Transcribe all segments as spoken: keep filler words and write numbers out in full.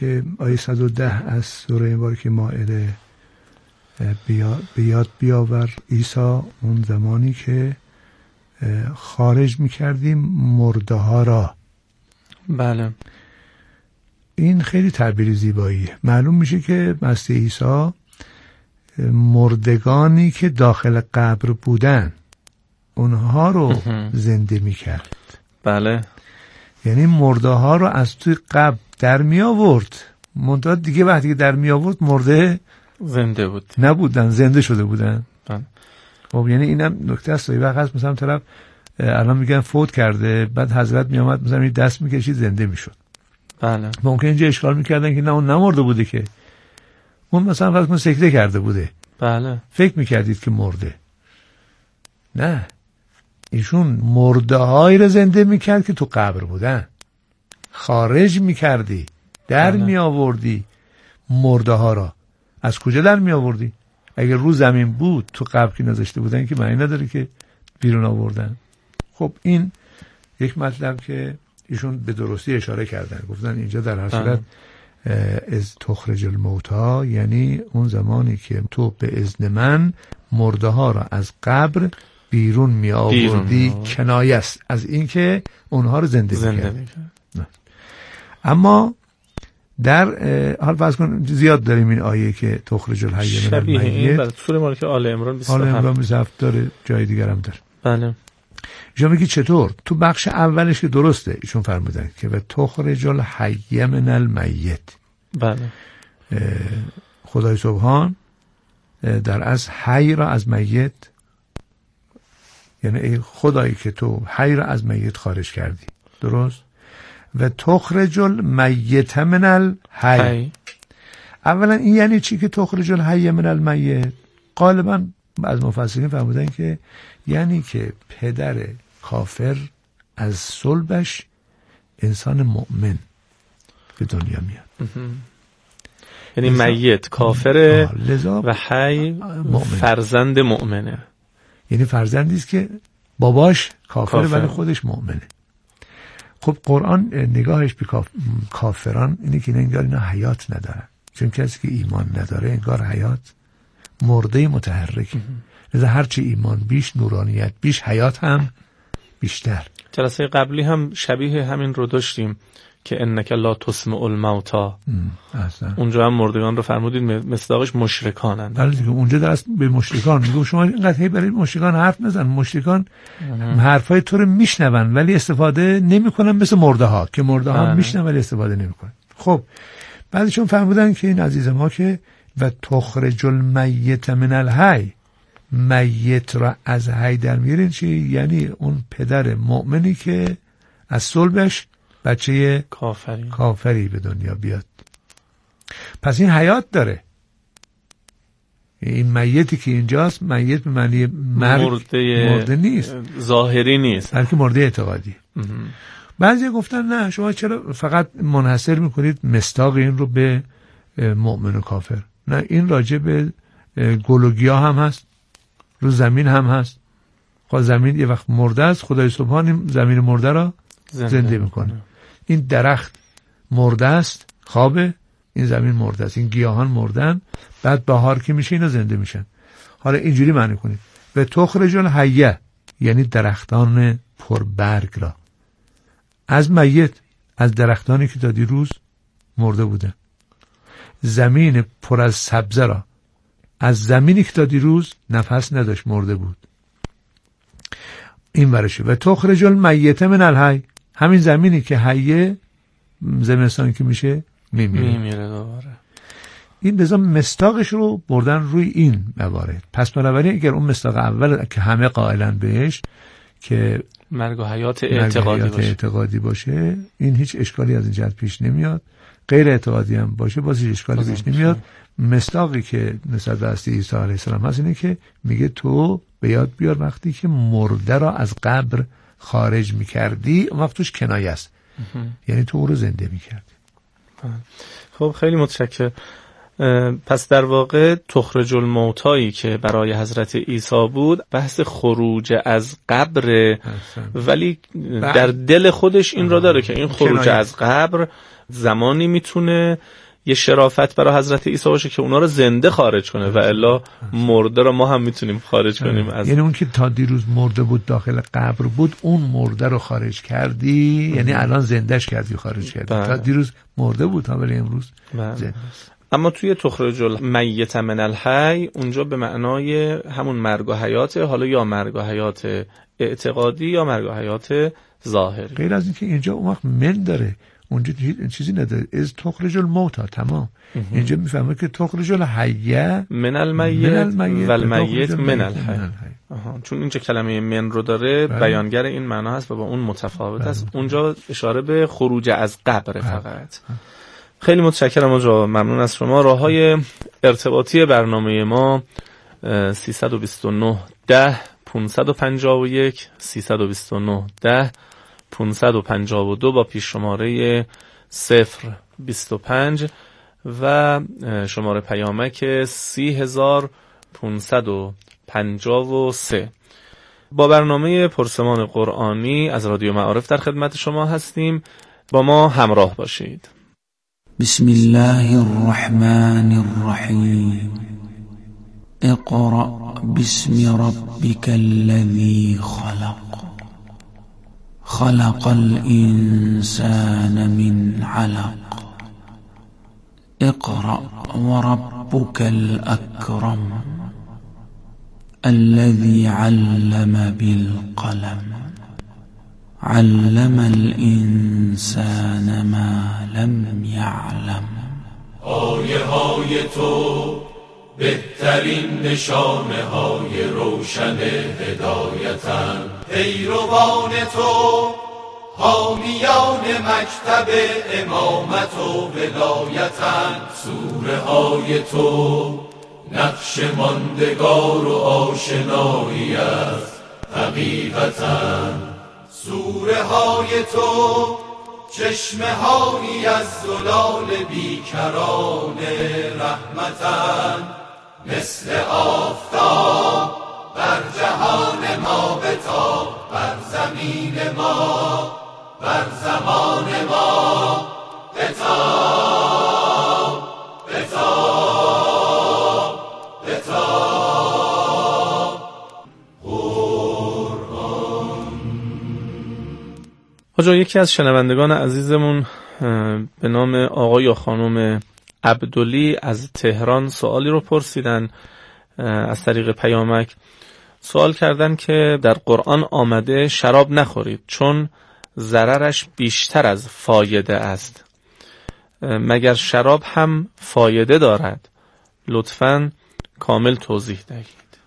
که آیه صد و ده از سوره مبارکه مائده بیاد بیاد بیاور عیسی اون زمانی که خارج میکردیم مرده ها را. بله. این خیلی تعبیر زیباییه. معلوم میشه که مسیح عیسی مردگانی که داخل قبر بودن اونها رو زنده میکرد. بله. یعنی مرده ها رو از توی قبر در می آورد. منتها دیگه وقتی که در می آورد مرده زنده بود نبودن، زنده شده بودن. بله. خب یعنی اینم نکته است. وقت هست مثلا طرف الان میگن فوت کرده، بعد حضرت می آمد مثلا دست میکشید زنده میشد. بله. ممکن اینجا اشکال میکردن که نه اون نمرده بوده، که اون مثلا فرض کن سکته کرده بوده. بله. فکر میکردید که مرده. نه، ایشون مرده هایی رو زنده میکرد که تو قبر بودن. خارج میکردی، در می آوردی مرده ها را. از کجا در می آوردی؟ اگر رو زمین بود تو قبر که نذاشته بودن که معنی نداره که بیرون آوردن. خب این یک مطلب که ایشون به درستی اشاره کردن، گفتن اینجا در هر صورت از تخرج الموتا، یعنی اون زمانی که تو به اذن من مرده ها را از قبر بیرون می آوردی، کنایه است از این که اونها رو زنده, زنده می کرد. اما در حال فرض کن زیاد داریم این آیه که تخرج الحی من المیت، این بله سوره مالکه آل عمران بیست و هفت. آل عمران بیست و هفت داره، جای دیگر هم داره. بله. ایشون میگه چطور؟ تو بخش اولش که درسته، ایشون فرمودن که و تخرج الحی من المیت. بله. خدای سبحان در از حی را از میت، یعنی ای خدایی که تو حی را از میت خارج کردی، درست؟ و تخرج المیت من الحی. اولا این یعنی چی که تخرج الحی من المیت؟ غالبا از مفسرین فرمودن که یعنی که پدر کافر از صلبش انسان مؤمن به دنیا میاد. یعنی میت کافر و حی فرزند مؤمنه. یعنی فرزندی است که باباش کافر ولی خودش مؤمنه. خب قرآن نگاهش به کافران اینه که انگار اینا حیات ندارن، چون کسی که ایمان نداره انگار حیات مرده متحرکه. لذا هرچی ایمان بیش، نورانیت بیش، حیات هم بیشتر. جلسه قبلی هم شبیه همین رو داشتیم که انک لا تسمع الموتا. اونجا هم مردگان رو فرمودید مصداقش مشرکانن. بله دیگه، اونجا دست به مشرکان میگه شما اینقدر هی برای مشرکان حرف نزن. مشرکان حرفای تو رو میشنون ولی استفاده نمیکنن، مثل مرده ها که مرده ها میشنون ولی استفاده نمیکنن. خب بعدشون فرمودن که این عزیز ما که و تخرج المیت من الحی، میت را از حی در میارین چی؟ یعنی اون پدر مؤمنی که از صلبش بچه کافری کافری به دنیا بیاد. پس این حیات داره. این میتی که اینجاست میت به معنی مرگ، مرده, مرده نیست، ظاهری نیست، بلکه مرده اعتقادی. بعضی گفتن نه، شما چرا فقط منحصر میکنید مصداق این رو به مؤمن و کافر؟ نه، این راجع به گل و گیاه هم هست، رو زمین هم هست. خب زمین یه وقت مرده است، خدای سبحان این زمین مرده را زنده, زنده میکنه. این درخت مرده است، خوابه، این زمین مرده است، این گیاهان مردن، بعد بهار که میشه اینا زنده میشن. حالا اینجوری معنی کنید و تخرج الحیه، یعنی درختان پربرگ را از میت، از درختانی که تا دیروز مرده بودن. زمین پر از سبزه را از زمینی که تا دیروز نفس نداشت مرده بود. این ورشه و تخرج المیت من الحی، همین زمینی که حیه زمستان که میشه میمیره میمیره دوباره. این لذا مصداقش رو بردن روی این موارد. پس بنابراین اگر اون مصداق اول که همه قائلن بهش که مرگ و حیات اعتقادی باشه. اعتقادی باشه، این هیچ اشکالی از این جهت پیش نمیاد. غیر اعتقادی هم باشه باز هیچ اشکالی پیش نمیاد. مصداقی که نسبت به عیسی علیه السلام هست اینه که میگه تو به یاد بیار وقتی که مرده را از قبر خارج میکردی، اون وقت توش کنایه است، یعنی تو او رو زنده میکردی. خب خیلی متشکرم. پس در واقع تخرج الموتایی که برای حضرت عیسی بود بحث خروج از قبر، ولی در دل خودش این را داره که این خروج از قبر زمانی میتونه یه شرافت برای حضرت عیسی باشه که اونا رو زنده خارج کنه و الا مرده رو ما هم میتونیم خارج کنیم از، یعنی اون که تا دیروز مرده بود داخل قبر بود اون مرده رو خارج کردی، یعنی الان زندهش کردی خارج کردی. تا دیروز مرده بود ها ولی امروز زنده. اما توی تخرج المیت من الحی اونجا به معنای همون مرگ و حیاته، حالا یا مرگ و حیات اعتقادی یا مرگ و حیات ظاهری. غیر از اینکه اینجا اون وقت من داره، اونجا چیزی نداره، از تخرج الموتا تمام. اینجا میفهمه که تخرج الحیه من المیت و المیت من الحی، چون اینجا کلمه من رو داره بله. بیانگر این معنا هست و با اون متفاوت است. اونجا اشاره به خروج از قبر فقط. خیلی متشکرم آقا، ممنون از شما. راههای ارتباطی برنامه ما سیصد و بیست و نه ده پانصد و پنجاه و یک سیصد و بیست و نه ده پانصد و پنجاه و دو با پیش شماره صفر بیست و پنج و شماره پیامک سی هزار پانصد و پنجاه و سه. با برنامه پرسمان قرآنی از رادیو معارف در خدمت شما هستیم، با ما همراه باشید. بسم الله الرحمن الرحیم. اقرأ باسم ربك الذي خلق خلق الإنسان من علق اقرأ وربك الأكرم الذي علم بالقلم علم الإنسان ما لم يعلم. آیه های تو بهترین نشانه های روشن هدایتن، پیروان تو حامیان مکتب امامت و ولایتن، سوره های تو نقش ماندگار و آشنایی از حقیقتن، سوره های تو چشمه هایی از زلال بیکران رحمتن، مثل آفتاب بر جهان ما بتاب، بر زمین ما بر زمان ما بتاب بتاب بتاب قرآن. آجا یکی از شنوندگان عزیزمون به نام آقای یا خانم عبدلی از تهران سوالی رو پرسیدن از طریق پیامک. سوال کردن که در قرآن آمده شراب نخورید چون ضررش بیشتر از فایده است، مگر شراب هم فایده دارد؟ لطفاً کامل توضیح دهید.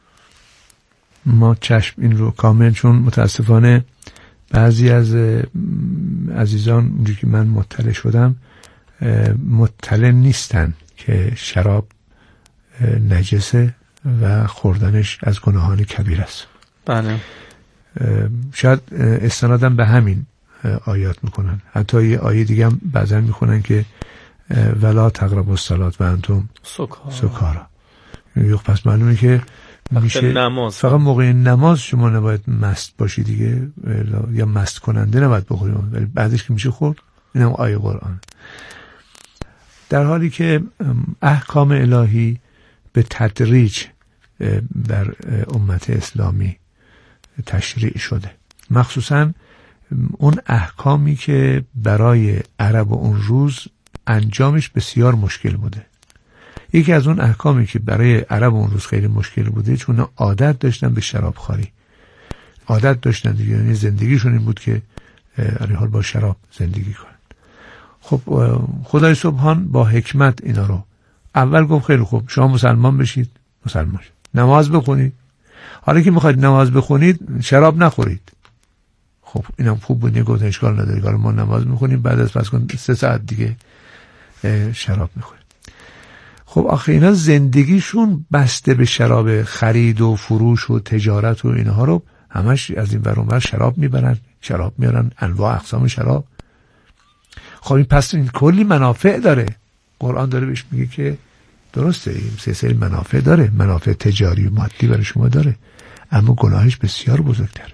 ما چشم این رو کامل، چون متاسفانه بعضی از عزیزان اونجوری که من مطلع شدم مطلع نیستن که شراب نجسه و خوردنش از گناهان کبیر است. بله. شاید استنادم به همین آیات میکنن. حتی یه آیه دیگه هم بعضا میکنن که ولا تقربوا الصلاة و انتم سکارا. پس معلومه که میشه نماز فقط موقع نماز شما نباید مست باشی دیگه، یا مست کننده نباید بخوریم، ولی بعدش که میشه خورد. اینم آیه قرآن. در حالی که احکام الهی به تدریج در امت اسلامی تشریع شده، مخصوصا اون احکامی که برای عرب و اون روز انجامش بسیار مشکل بوده. یکی از اون احکامی که برای عرب اون روز خیلی مشکل بوده چون عادت داشتن به شراب خوری، عادت داشتن دیگه، یعنی زندگیشون این بود که علی حال با شراب زندگی کنن. خب خدای سبحان با حکمت اینا رو اول گفت خیلی خوب شما مسلمان بشید، مسلمان شید، نماز بخونید، حالا که میخواید نماز بخونید شراب نخورید. خب اینم خوب بود، گفت اشکال نداره، حالا ما نماز میخونیم بعد از پس کن سه ساعت دیگه شراب میخوریم. خب آخه اینا زندگیشون بسته به شراب، خرید و فروش و تجارت و اینها رو همش از این ور اون ور شراب میبرن، شراب میارن، انواع اقسام شراب. خب این پس این کلی منافع داره. قرآن داره بهش میگه که درسته این سلسله منافع داره، منافع تجاری و مادی برای شما داره، اما گناهش بسیار بزرگتره.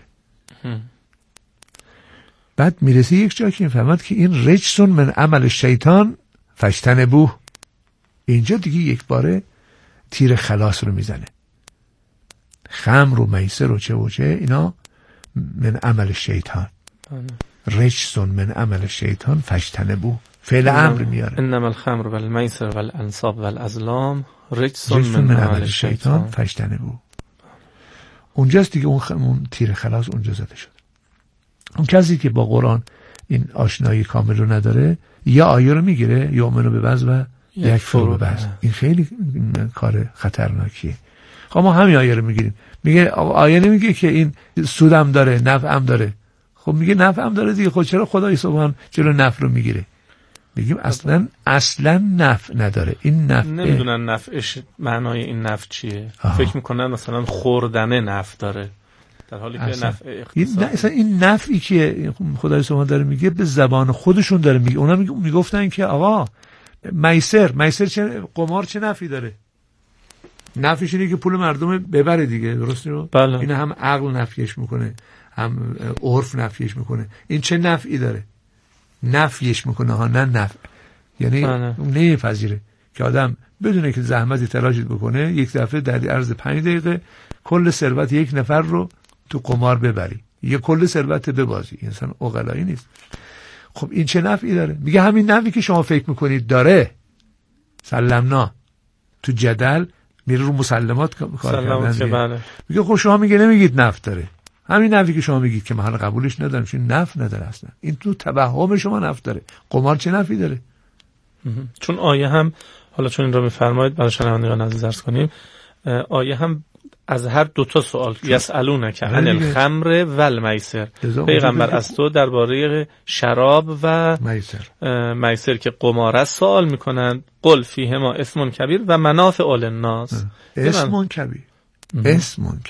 بعد میرسه یک جا که فهمد که این رجسون من عمل شیطان فاجتنبوه. اینجا دیگه یک باره تیر خلاص رو میزنه. خمر و میسر و چه و چه اینا من عمل شیطان، رجسون من عمل شیطان فاجتنبوه، فعل امر میاره. انما الخمر والمیسر والانصاب والازلام رجسون من, من عمل شیطان فاجتنبوه. اونجاست دیگه اون, خ... اون تیر خلاص اونجا زده شد. اون کسی که با قرآن این آشنایی کامل رو نداره، یا آیه رو میگیره یؤمنو ببعض و یکفر ببعض. این خیلی کار خطرناکیه. خب ما همین آیه رو میگیریم، میگه آیه نمیگه که این سودم داره نفعم داره. خب میگه نفعم داره دیگه، خب چرا خدای سبحان جلو نفع رو میگیره؟ میگیم اصلا اصلا نفع نداره. این نفع نمیدونن نفعش معنای این نفع چیه. آها. فکر میکنن مثلا خوردن نفع داره، در حالی که نفع اقتصادی. این اصلا این نفعی که خدای سبحان داره میگه به زبان خودشون داره میگه. اونا میگفتن که آقا میسر میسر چه قمار چه نفعی داره؟ نفعش اینه که پول مردم ببره دیگه، درسته رو؟ بله. این هم عقل نفیش میکنه، هم عرف نفیش میکنه. این چه نفعی داره؟ نفیش میکنه ها، نه نفع. یعنی نمیپذیره که آدم بدونه که زحمتی تلاشت بکنه یک دفعه در عرض پنج دقیقه کل ثروت یک نفر رو تو قمار ببری، یه کل ثروت ببازی. انسان عقلایی نیست. خب این چه نفعی داره؟ میگه همین نفعی که شما فکر میکنید داره. سلمنا تو جدل میره رو مسلمات کار کردن. میگه خب شما میگه نمیگید نفع داره، همین نفعی که شما میگید که محل قبولش ندارم، چون نفع نداره اصلا. این تو توهم شما نفع داره. قمار چه نفعی داره؟ چون آیه هم، حالا چون این رو میفرمایید برای شنوندگان عزیز عرض کنیم، آیه هم از هر دوتا سوال یسالونک عن الخمر والمیسر، پیغمبر از تو درباره شراب و میسر میسر که قمار است سوال میکنند. قل فیهما اسم کبیر و منافع للناس. اسم کبیر، اسم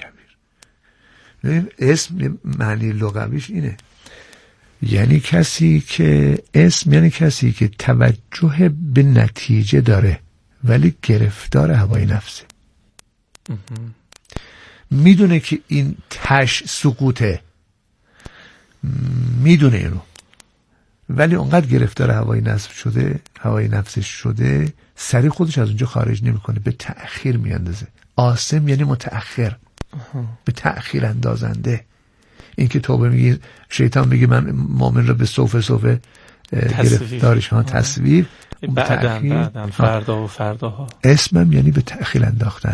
کبیر. اسم معنی لغویش اینه، یعنی کسی که اسم یعنی کسی که توجه به نتیجه داره ولی گرفتار هوای نفسه. میدونه که این تش سقوطه، میدونه اینو، ولی اونقدر گرفتار هوای نفس شده هوای نفسش شده سریع خودش از اونجا خارج نمیکنه، به تأخیر میاندازه. آثم یعنی متأخر، به تأخیر اندازنده. این که توبه میگی، شیطان میگه من مؤمن را به صوفه صوفه گرفتارش ها تصویر بعدن بعدن فردا و فرداها. اسمم یعنی به تأخیر انداختن.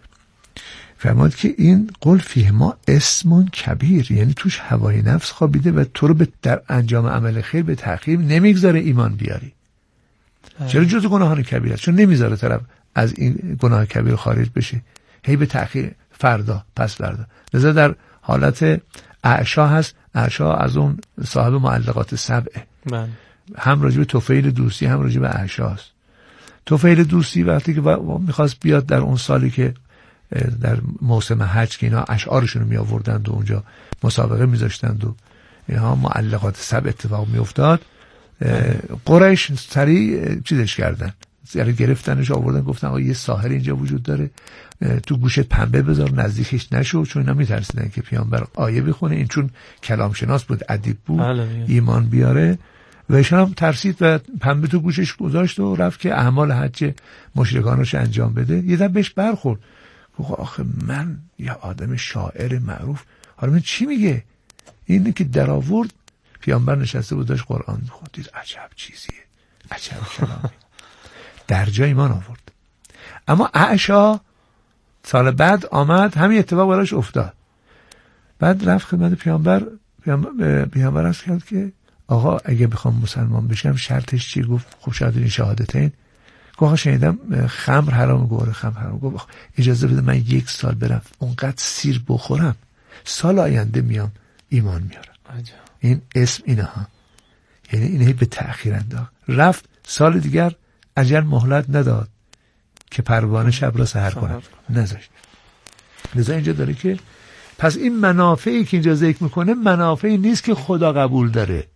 فرمود که این قل فیهما اسم کبیر، یعنی توش هوای نفس خوابیده و تو رو به در انجام عمل خیر به تأخیر نمیگذاره ایمان بیاری. چرا جزء گناهان کبیر است؟ چون نمیذاره طرف از این گناه کبیر خارج بشه، هی به تأخیر، فردا پس فردا. لذا در حالت اعشا هست. اعشا از اون صاحب معلقات سبعه، هم راجب طفیل دوسی هم راجب اعشا هست. طفیل دوسی وقتی که میخواست بیاد در اون سالی که در موسم حج که اینا اشعارشون رو می آوردند و اونجا مسابقه می ذاشتند و اینها معلقات سبع اتفاق می افتاد، قریش سریع چیزش کردن، یعنی گرفتنش آوردن، گفتن آقا یه ساحر اینجا وجود داره، تو گوشت پنبه بذار، نزدیکش نشو، چون اینا می ترسیدن که پیامبر آیه بخونه. این چون کلام شناس بود، ادیب بود، ایمان بیاره، و ایشان هم ترسید و پنبه تو گوشش گذاشت و رفت که اعمال حج مشرکانش انجام بده. یه دفعه بهش برخورد، آخه من یه آدم شاعر معروف، حالا من چی میگه؟ اینه که در آورد، پیامبر نشسته بود داشت قرآن میخوند، دید عجب چیزیه، عجب کلامی. در جای ایمان آورد. اما اعشا سال بعد آمد، همین اتفاق براش افتاد. بعد رفت خدمت پیامبر، پیامبر پیامبر عرض کرد که آقا اگه بخوام مسلمان بشم شرطش چیه؟ گفت خب شاید این شهادتین. گفت شنیدم خمر حرام، گوره خمر حرام. گفت اجازه بده من یک سال برم اونقدر سیر بخورم، سال آینده میام ایمان میارم. عجب. این اسم اینه ها، یعنی اینه به تأخیر انداخت. رفت سال دیگر اجل مهلت نداد که پروانه شب را سحر کنه، نذاشت. لذا اینجا داره که پس این منافعی که اینجا ذکر میکنه منافعی نیست که خدا قبول داره،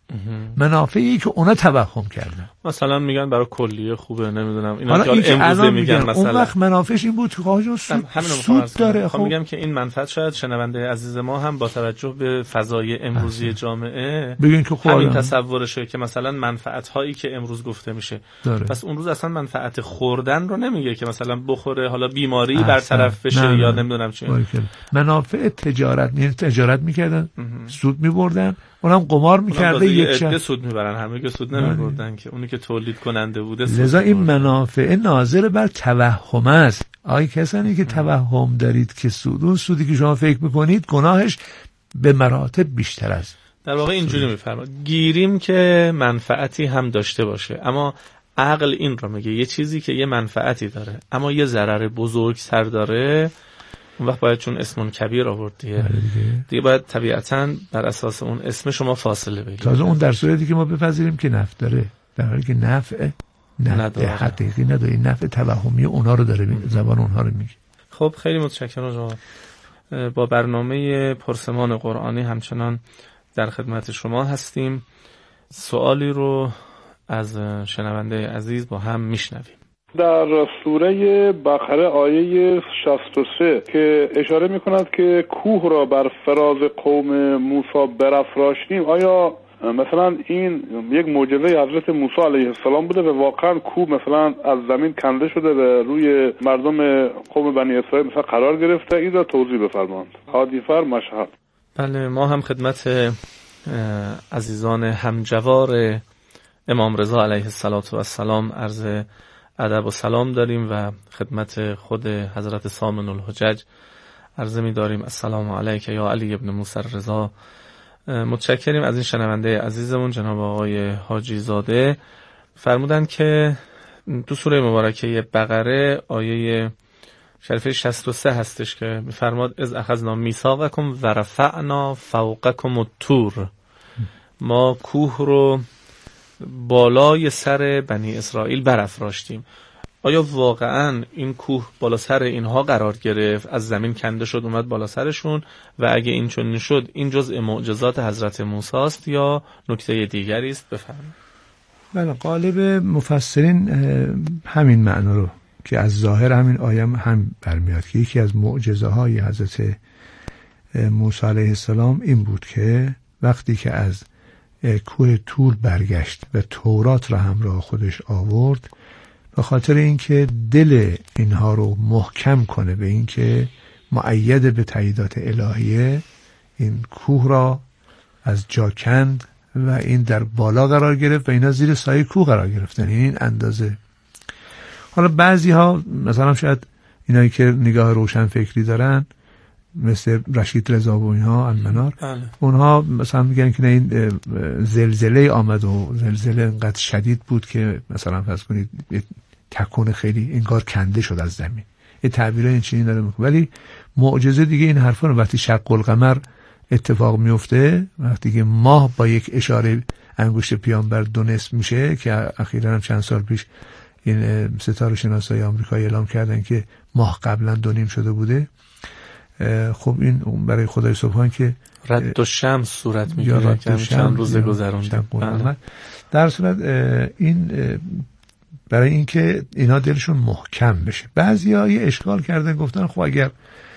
منافعی که اونا توهم کردن. مثلا میگن برای کلیه خوبه، نمیدونم اینا که امروزه میگن مثلا اون وقت منافعش این بود که آقا سود, سود داره. خب میگم که این منفعت شاید شنونده عزیز ما هم با توجه به فضای امروزی احسن. جامعه بگین که همین تصورشه که مثلا منفعت هایی که امروز گفته میشه داره. پس اون روز اصلا منفعت خوردن رو نمیگه که مثلا بخوره حالا بیماری برطرف بشه نه یا نه. نمیدونم چی. منافع تجارت، یعنی تجارت میکردن سود میبردن، اونم قمار میکرده یک شب سود میبرن، همه که سود نمیبردن که اونی که تولید کننده بوده. لذا این منافع ناظر بر توهم است. آی کسانی که توهم دارید که سود، اون سودی که شما فکر میکنید گناهش به مراتب بیشتر است. در واقع اینجوری میفرماد گیریم که منفعتی هم داشته باشه، اما عقل این رو میگه یه چیزی که یه منفعتی داره اما یه ضرر بزرگتر داره، اون وقت باید چون اسمون کبیر آورد دیگه دیگه, دیگه باید طبیعتاً بر اساس اون اسم شما فاصله بگیرید. تازه اون در صورتی که ما بپذیریم که نفع داره، در حالی که نفع نفع حقیقی نداره، این نفع توهمی اونا رو داره، زبان اونها رو میگه. خب خیلی متشکرم جناب. با برنامه پرسمان قرآنی همچنان در خدمت شما هستیم. سوالی رو از شنونده عزیز با هم میشنویم. در سوره بقره آیه شصت و سه که اشاره میکند که کوه را بر فراز قوم موسی برافراشتیم، آیا مثلا این یک معجزه حضرت موسی علیه السلام بوده و واقعا کوه مثلا از زمین کنده شده و روی مردم قوم بنی اسرائیل مثلا قرار گرفته؟ این را توضیح بفرمایید. حادیفر مشهد. بله، ما هم خدمت عزیزان همجوار امام رضا علیه السلام عرض ادب و سلام داریم و خدمت خود حضرت سامن الحجج عرض می داریم السلام علیک یا علی ابن موسی رضا. متشکریم از این شنونده عزیزمون جناب آقای حاجی زاده. فرمودن که تو سوره مبارکه بقره آیه شریفه شصت و سه هستش که میفرماد از اخذنا میثاقکم و رفعنا فوقکم الطور، ما کوه رو بالای سر بنی اسرائیل برافراشتیم. آیا واقعا این کوه بالا سر اینها قرار گرفت، از زمین کنده شد اومد بالا سرشون؟ و اگه این چنین شد این جزء معجزات حضرت موسی است یا نکته دیگری است؟ بفرمایید. بله، غالب مفسرین همین معنا رو که از ظاهر همین آیه هم برمیاد که یکی از معجزه های حضرت موسی علیه السلام این بود که وقتی که از کوه طور برگشت و تورات را همراه خودش آورد، به خاطر اینکه دل اینها رو محکم کنه به اینکه مؤید به تاییدات الهیه، این کوه را از جا کند و این در بالا قرار گرفت و اینا زیر سایه کوه قرار گرفتن. این این اندازه. حالا بعضی ها مثلا شاید اینایی که نگاه روشن فکری دارن مثل رشید رضا و اینها المنار، بله. اونها مثلا میگن که این زلزله آمد و زلزله انقدر شدید بود که مثلا فرض کنید تکون خیلی انگار کنده شد از زمین. این تعبیرای این چنین داره میکنه. ولی معجزه دیگه این حرفا رو وقتی شق القمر اتفاق میفته، وقتی که ماه با یک اشاره انگشت پیامبر دو نصف میشه که اخیراً هم چند سال پیش این ستاره شناسای آمریکایی اعلام کردن که ماه قبلا دو نیم شده بوده. خب این برای خدای سبحان که رد و شمس صورت میگیره که چند روز گذرونده. در صورت این برای اینکه اینا دلشون محکم بشه. بعضیا یه اشکال کردن، گفتن خب اگر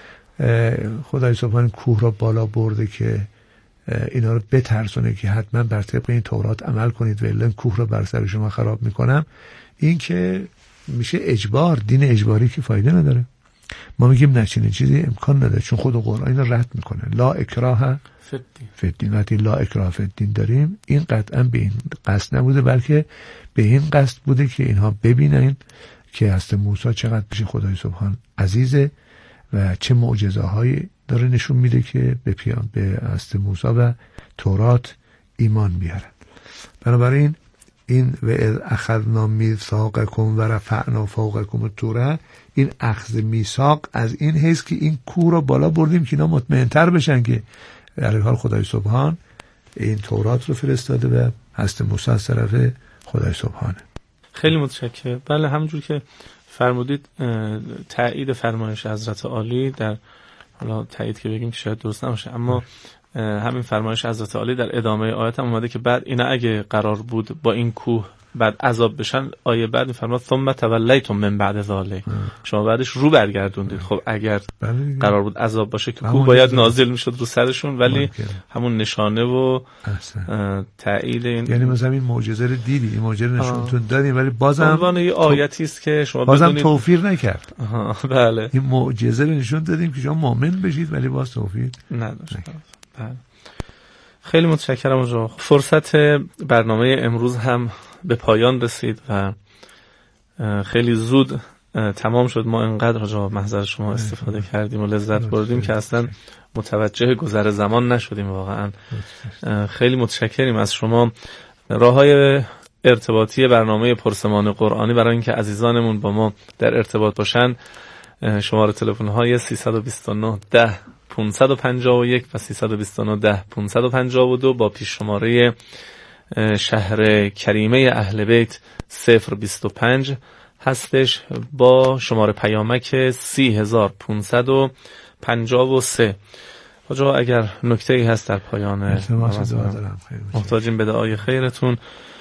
خدای سبحان کوه را بالا برده که اینا رو بترسونه که حتما بر طبق این تورات عمل کنید و الا کوه را بر سر شما خراب میکنم، این که میشه اجبار، دین اجباری که فایده نداره. ما میگیم نه، چنین چیزی امکان نداره، چون خود قرآن اینو رد میکنه. لا اکراه فی الدین. وقتی لا اکراه فی الدین داریم، این قطعا به این قصد نبوده، بلکه به این قصد بوده که اینها ببینن که حضرت موسی چقدر پیش خدای سبحان عزیزه و چه معجزه هایی داره نشون میده که به پیام به حضرت موسی و تورات ایمان بیارن. بنابراین این و اذ اخذنا میثاقکم و رفعنا فوقکم الطور، این اخذ میثاق از این حیث که این کوه رو بالا بردیم که اینا مطمئن‌تر بشن که در حال خدای سبحان این تورات رو فرستاده و حضرت موسی از طرف خدای سبحانه. خیلی متشکرم. بله، همونجور که فرمودید تایید فرمایش حضرت عالی در، حالا تایید که بگیم که شاید درست نباشه، اما همین فرمایش حضرت علی در ادامه آیت هم اومده که بعد اینا اگه قرار بود با این کوه بعد عذاب بشن، آیه بعد میفرماد ثم تولیتم من بعد ذلک، شما بعدش رو برگردوندید. خب اگر قرار بود عذاب باشه که کوه باید نازل میشد رو سرشون، ولی همون نشانه و تایید این، یعنی مثلا این معجزه رو دیدی، این معجزه نشونتون دادیم، ولی بازم عنوان یه آیتی است که شما بازم بدونید توفیق نکرد. بله این معجزه رو نشون دادیم که شما مؤمن بشید، ولی باز توفیق نداشت. بله خیلی متشکرم آقا. فرصت برنامه امروز هم به پایان رسید و خیلی زود تمام شد. ما انقدر راجع به محضر شما استفاده کردیم و لذت بردیم که اصلا متوجه گذر زمان نشدیم. واقعا خیلی متشکریم از شما. راههای ارتباطی برنامه پرسمان قرآنی برای اینکه عزیزانمون با ما در ارتباط باشن، شماره تلفن های سیصد و بیست و نه ده پانصد و پنجاه و یک و سیصد و بیست و نه ده پانصد و پنجاه و دو با پیش شماره شهر کریمه اهل بیت صفر بیست و پنج هستش، با شماره پیامک سی هزار پانصد و پنجاه و سه. آجا اگر نکته ای هست در پایان، محتاجیم به دعای خیرتون.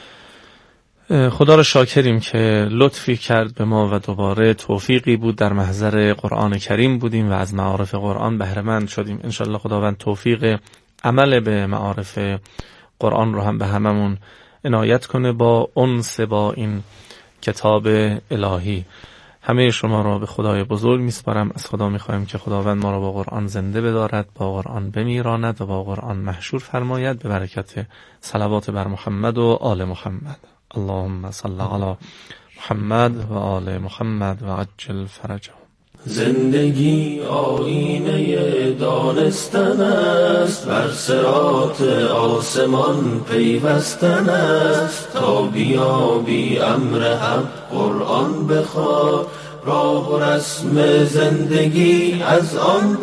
خدا را شاکریم که لطفی کرد به ما و دوباره توفیقی بود در محضر قرآن کریم بودیم و از معارف قرآن بهره مند شدیم. انشالله خداوند توفیق عمل به معارف قرآن رو هم به هممون عنایت کنه با انس با این کتاب الهی. همه شما را به خدای بزرگ میسپارم. از خدا میخوایم که خداوند ما را با قرآن زنده بدارد، با قرآن بمیراند و با قرآن محشور فرماید، به برکت صلوات بر محمد و آل محمد. اللهم صل علی محمد و آل محمد و عجل فرجهم. زندگی آینه دانستن است، بر صراط آسمان پیوستن است، تا بیابی امر حق قرآن بخوان، راه و رسم زندگی از آن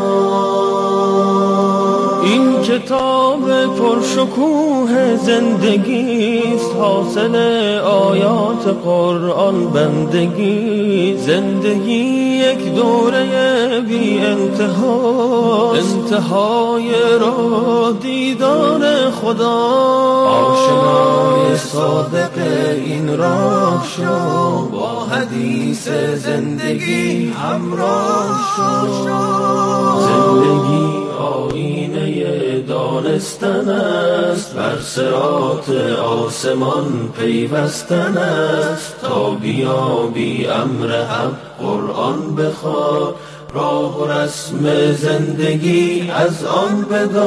بدان. این کتاب پرشکوه زندگی است، حاصل آیات قرآن بندگی. زندگی یک دوره بی انتها، انتهای راه دیدار خدا. آشنای صادق این راه شو، با حدیث زندگی همراه شو. زندگی آینه دانستن است، بر صراط آسمان پیوستن است، تا بیابی امر حق قرآن بخوان، راه و رسم زندگی از آن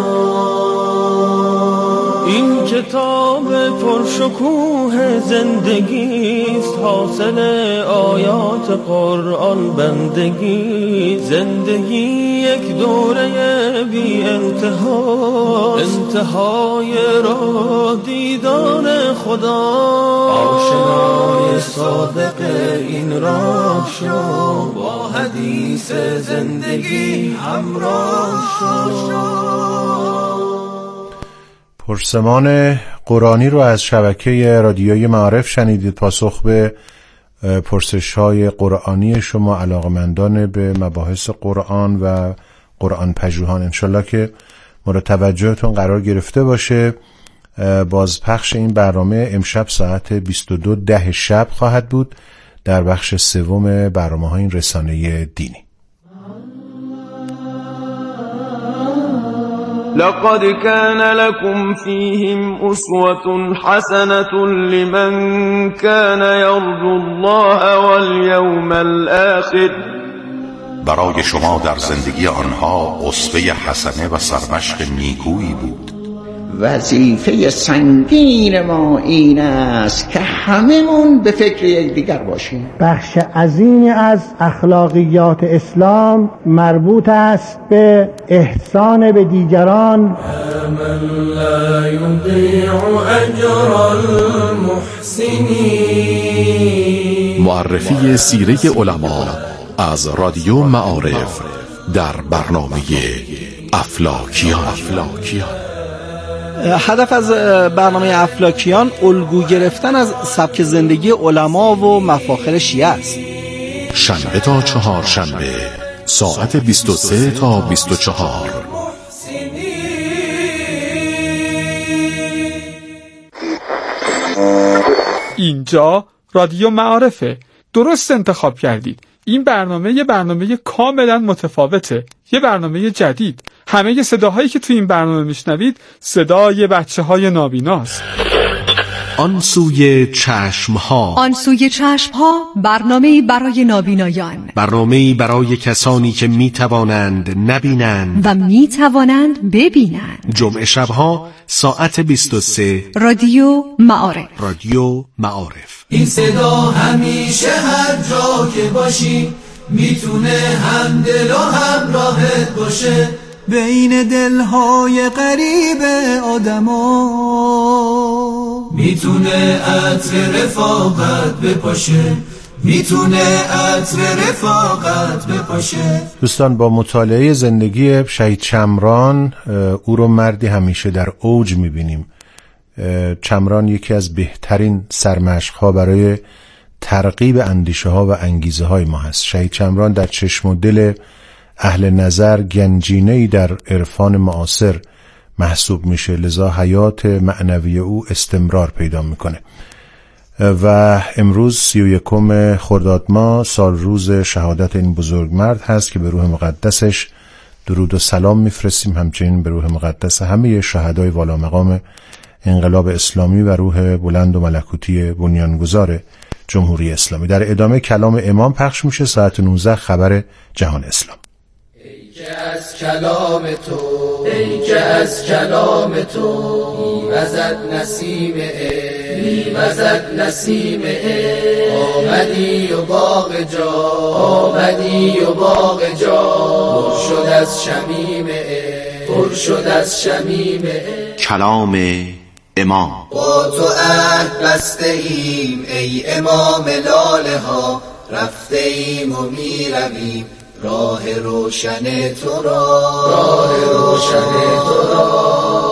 بدان. این کتاب پرشکوه زندگی است، حاصل آیات قرآن بندگی. زندگی یک دوره بی انتها، انتهای راه دیدار خدا. آشنای صادق این راه شو، با حدیث زندگی همراه شو. پرسمان قرآنی رو از شبکه رادیوی معارف شنیدید. پاسخ به پرسش‌های قرآنی شما علاقمندان به مباحث قرآن و قرآن پژوهان انشالله که مورد توجهتون قرار گرفته باشه. بازپخش این برنامه امشب ساعت بیست و دو ده شب خواهد بود در بخش سوم برنامه‌های این رسانه دینی. لقد كان لكم فيهم أسوة حسنة لمن كان يرجو الله واليوم الآخر. برای شما در زندگی آنها اسوه حسنه و سرمشق نیکویی بود. وظیفه سنگین ما این است که هممون به فکر یکدیگر باشیم. بخش عظیمی از اخلاقیات اسلام مربوط است به احسان به دیگران. من لا یضیع اجر المحسنین. معرفی سیره علما از رادیو معارف در برنامه افلاکیان. افلاکیان هدف از برنامه افلاکیان الگو گرفتن از سبک زندگی علما و مفاخر شیعه است. شنبه تا چهار شنبه ساعت بیست و سه تا بیست و چهار. اینجا رادیو معارفه. درست انتخاب کردید. این برنامه یه برنامه کاملا متفاوته، یه برنامه جدید. همه صداهایی که تو این برنامه میشنوید صدای بچه های نابیناست. آن سوی چشمها. آن سوی چشمها، برنامه‌ای برای نابینایان، برنامه‌ای برای کسانی که میتوانند نبینند و میتوانند ببینند. جمعه شبها ساعت بیست و سه. رادیو معارف. رادیو معارف. این صدا همیشه هر جا که باشی میتونه هم دل و هم راحت باشه، بین دلهای غریب آدما میتونه عطر رفاقت بپاشه، میتونه عطر رفاقت بپاشه. دوستان، با مطالعه زندگی شهید چمران، او رو مردی همیشه در اوج میبینیم. چمران یکی از بهترین سرمشق‌ها برای ترغیب اندیشه ها و انگیزه های ما هست. شهید چمران در چشم و دل اهل نظر گنجینه‌ای در عرفان معاصر محسوب میشه، لذا حیات معنوی او استمرار پیدا میکنه. و امروز سی و یکم خرداد ماه سال روز شهادت این بزرگ مرد هست که به روح مقدسش درود و سلام میفرستیم، همچنین به روح مقدس همه شهدای والا مقام انقلاب اسلامی و روح بلند و ملکوتی بنیانگذار جمهوری اسلامی. در ادامه کلام امام پخش میشه. ساعت نوزده خبر جهان اسلام. ای که از کلام تو، ای که از کلام تو میوزد نسیم عشق، میوزد نسیم عشق. آمدی و باغ جا، آمدی و باغ جا پر شد از شمیم عشق، پر شد از شمیم عشق. کلام امام. با تو عهد بسته ایم ای امام لاله ها، رفته ایم و می رویم راه روشن تو را، راه روشن تو را.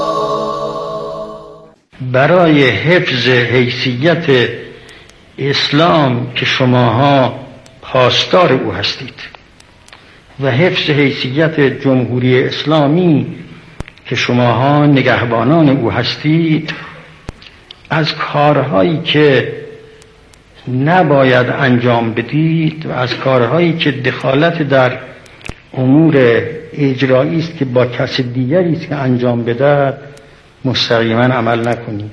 برای حفظ حیثیت اسلام که شماها پاسدار او هستید و حفظ حیثیت جمهوری اسلامی که شماها نگهبانان او هستید، از کارهایی که نباید انجام بدید و از کارهایی که دخالت در امور اجرایی است که با کس دیگری است که انجام بده مستقیما عمل نکنید.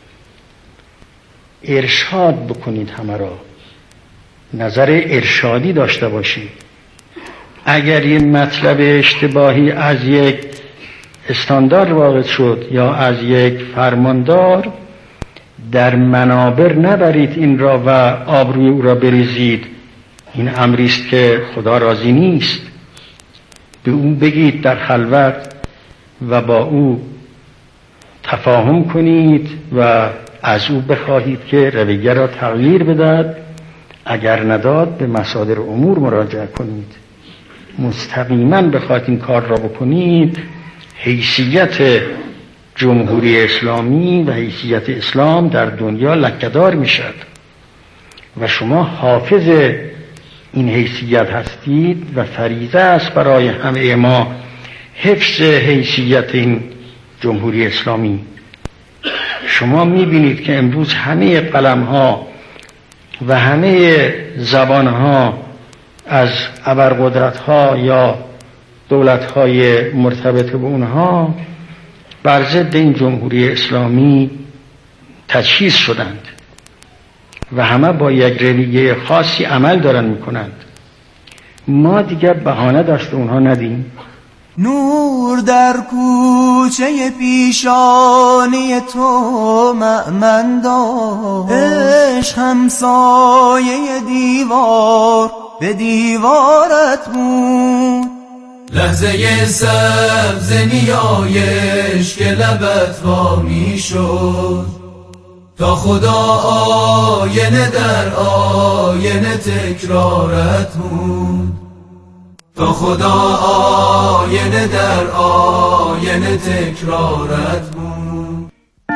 ارشاد بکنید، همه را نظر ارشادی داشته باشید. اگر یه مطلب اشتباهی از یک استاندارد وارد شد یا از یک فرماندار، در منابر نبرید این را و آبروی او را بریزید. این امری است که خدا راضی نیست. به او بگید در خلوت و با او تفاهم کنید و از او بخواهید که رویه را تغییر بدهد. اگر نداد به مصادر امور مراجعه کنید. مستقیما بخواهید این کار را بکنید، حیثیت جمهوری اسلامی و حیثیت اسلام در دنیا لکه‌دار میشد و شما حافظ این حیثیت هستید و فریضه است برای همه ما حفظ حیثیت این جمهوری اسلامی. شما میبینید که امروز همه قلم ها و همه زبان ها از ابرقدرت ها یا دولت های مرتبط به اونها بر ضد این جمهوری اسلامی تجهیز شدند و همه با یک رویه خاصی عمل دارن میکنند. ما دیگر بهانه دست اونها ندیم. نور در کوچه پیشانی تو مأمن دار، عشق همسایه دیوار به دیوارت بود. لحظه سبز نیایش که لبت وامی شد، تا خدا آینه در آینه تکرارت بود، تا خدا آینه در آینه تکرارت بود.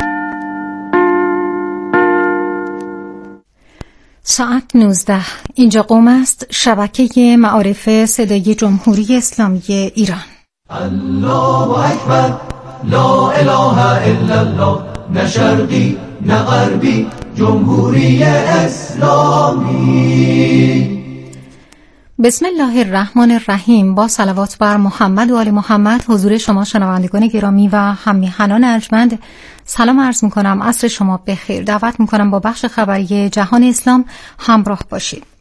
ساعت نوزده. اینجا قم است، شبکه معارف صدای جمهوری اسلامی ایران. الله اکبر، لا اله الا الله، نه شرقی نه غربی، جمهوری اسلامی. بسم الله الرحمن الرحیم. با صلوات بر محمد و آل محمد حضور شما شنوندگان گرامی و هم‌میهنان ارجمند سلام عرض می‌کنم. عصر شما بخیر. دعوت می‌کنم با بخش خبری جهان اسلام همراه باشید.